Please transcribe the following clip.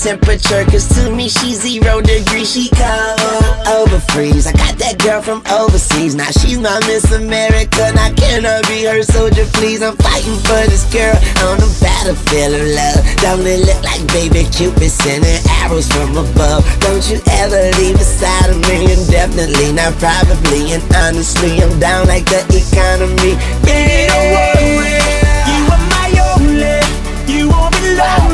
temperature, cause to me she's 0 degrees. She cold, over freeze. I got that girl from overseas. Now she's my Miss America. Now can I be her soldier, please? I'm fighting for this girl on the battlefield of love. Don't it look like baby Cupid sending arrows from above? Don't you ever leave beside of me, and definitely not probably. And honestly, I'm down like the economy. Yeah, don't worry, you are my only. You won't be lonely.